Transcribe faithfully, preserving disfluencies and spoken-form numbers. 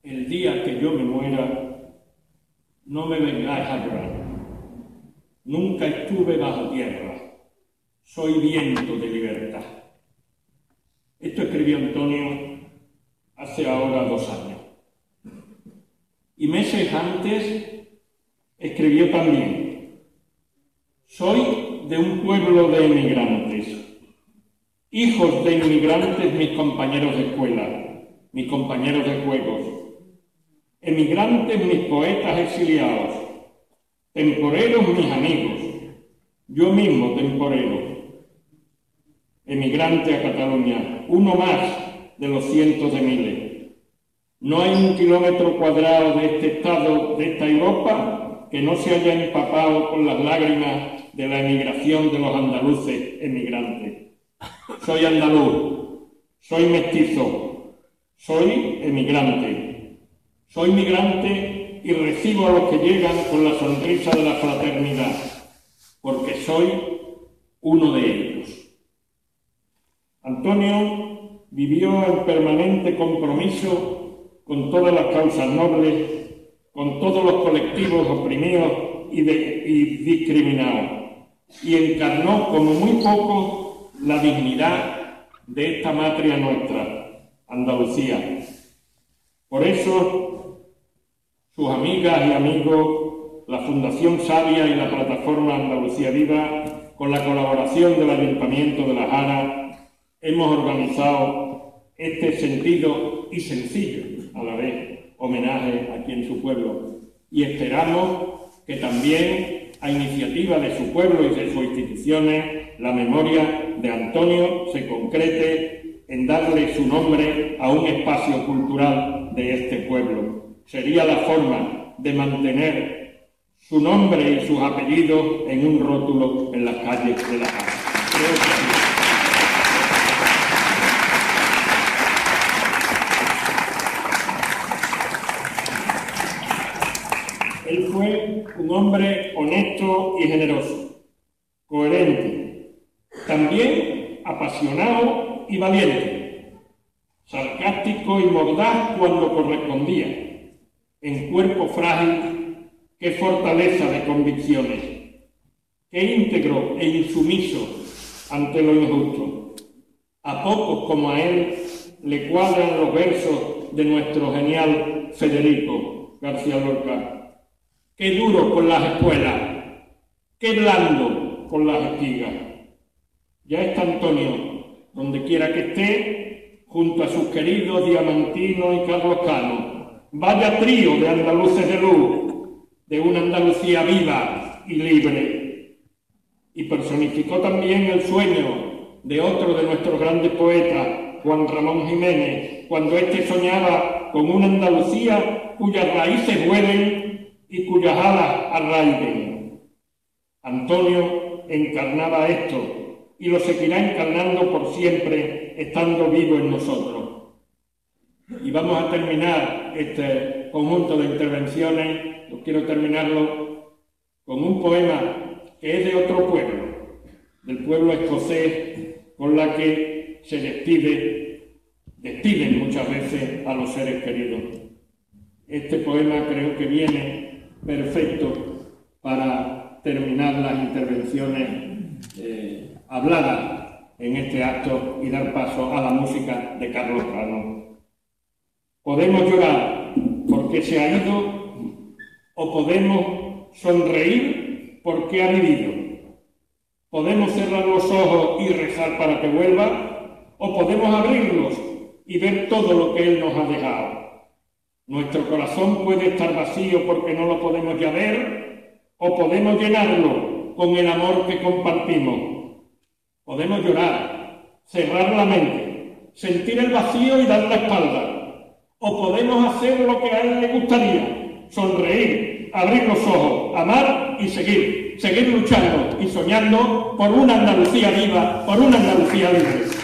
el día que yo me muera, no me vengáis a llorar. Nunca estuve bajo tierra, soy viento de libertad. Esto escribió Antonio hace ahora dos años. Y meses antes escribió también: soy de un pueblo de emigrantes, hijos de inmigrantes mis compañeros de escuela, mis compañeros de juegos, emigrantes mis poetas exiliados, temporeros mis amigos, yo mismo temporero, emigrante a Cataluña, uno más de los cientos de miles. No hay un kilómetro cuadrado de este estado, de esta Europa, que no se haya empapado con las lágrimas de la emigración de los andaluces emigrantes. Soy andaluz, soy mestizo, soy emigrante, soy migrante y recibo a los que llegan con la sonrisa de la fraternidad, porque soy uno de ellos. Antonio vivió en permanente compromiso con todas las causas nobles, con todos los colectivos oprimidos y, de, y discriminados, y encarnó como muy poco la dignidad de esta matria nuestra, Andalucía. Por eso, sus amigas y amigos, la Fundación Sabia y la Plataforma Andalucía Viva, con la colaboración del Ayuntamiento de La Jara, hemos organizado este sentido y sencillo, a la vez, homenaje aquí en su pueblo. Y esperamos que también, a iniciativa de su pueblo y de sus instituciones, la memoria de Antonio se concrete en darle su nombre a un espacio cultural de este pueblo. Sería la forma de mantener su nombre y sus apellidos en un rótulo en las calles de La Jara. Creo que sí. Él fue un hombre honesto y generoso, coherente, también apasionado y valiente, sarcástico y mordaz cuando correspondía, en cuerpo frágil, qué fortaleza de convicciones, qué íntegro e insumiso ante lo injusto. A pocos como a él le cuadran los versos de nuestro genial Federico García Lorca. Qué duro con las espuelas, qué blando con las espigas. Ya está Antonio, donde quiera que esté, junto a sus queridos Diamantino y Carlos Cano. Vaya trío de andaluces de luz, de una Andalucía viva y libre. Y personificó también el sueño de otro de nuestros grandes poetas, Juan Ramón Jiménez, cuando éste soñaba con una Andalucía cuyas raíces vuelen y cuyas alas arraiguen. Antonio encarnaba esto y lo seguirá encarnando por siempre, estando vivo en nosotros. Y vamos a terminar este conjunto de intervenciones, yo quiero terminarlo con un poema que es de otro pueblo, del pueblo escocés, con la que se despide, despiden muchas veces a los seres queridos. Este poema creo que viene perfecto para terminar las intervenciones eh, habladas en este acto y dar paso a la música de Carlos Cano. Podemos llorar porque se ha ido o podemos sonreír porque ha vivido. Podemos cerrar los ojos y rezar para que vuelva o podemos abrirlos y ver todo lo que él nos ha dejado. Nuestro corazón puede estar vacío porque no lo podemos ya ver, o podemos llenarlo con el amor que compartimos. Podemos llorar, cerrar la mente, sentir el vacío y dar la espalda, o podemos hacer lo que a él le gustaría, sonreír, abrir los ojos, amar y seguir, seguir luchando y soñando por una Andalucía viva, por una Andalucía libre.